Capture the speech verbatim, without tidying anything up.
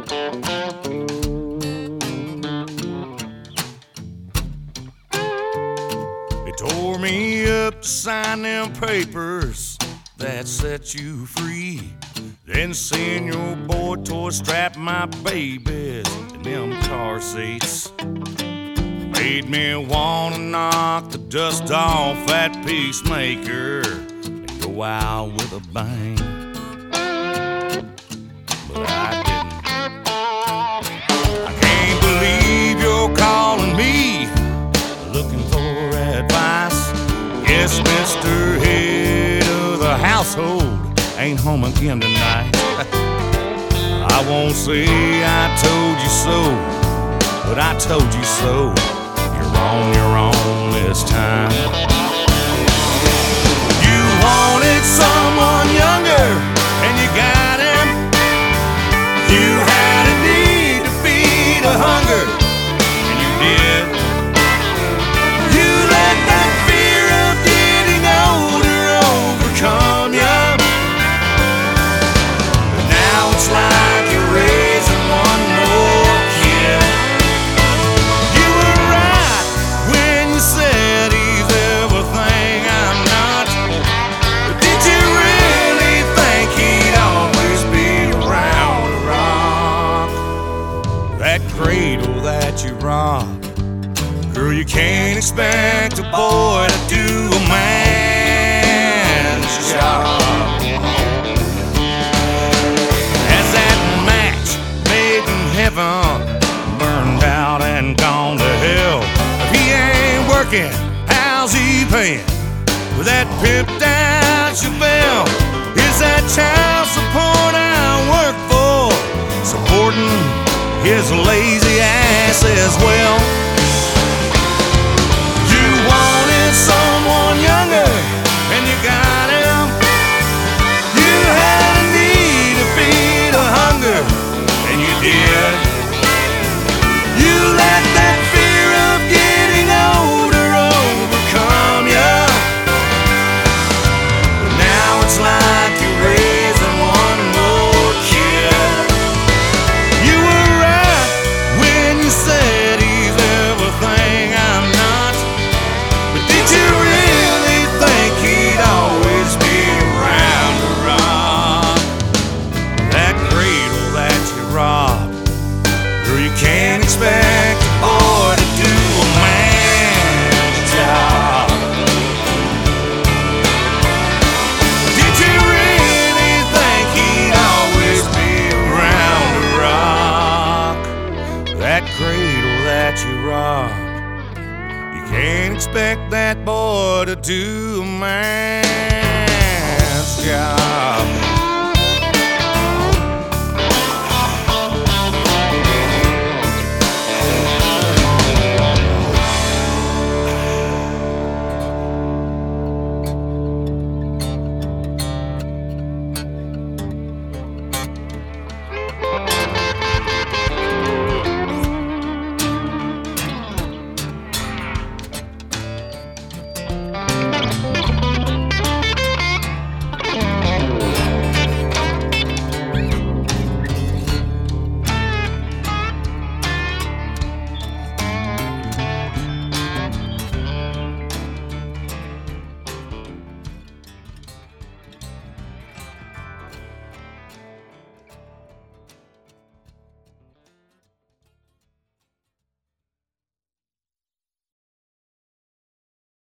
They tore me up to sign them papers that set you free. Then send your boy toy strap my babies in them car seats. Made me wanna knock the dust off that peacemaker and go out with a bang. But I didn't. I can't believe you're calling me, looking for advice. Yes, Mister Head of the household ain't home again tonight. I won't say I told you so, but I told you so. You're on your own this time. You wanted someone younger, and you got him. You had a need to feed a hunger, and you did. You let that fear of getting older overcome you. But now it's like you're raising one more kid. You were right when you said he's everything I'm not. But did you really think he'd always be around to rock that cradle that you rocked? Girl, you can't expect a boy to do a man's job. As that match made in heaven burned out and gone to hell, if he ain't working, how's he paying with that pimped out Chevelle? Is that child support I work for supporting his lazy ass as well? You wanted someone younger, and you got him. You had a need to feed a hunger, and you did. You let that fear of getting older overcome you. But now it's like you're raising one more kid. You were right when you said he's everything I'm not. But did you really think he'd always be around to rock that cradle that you robbed? Girl, you can't expect a boy to do a man's job. Did you really think he'd always be around to rock that cradle that you robbed? You can't expect that boy to do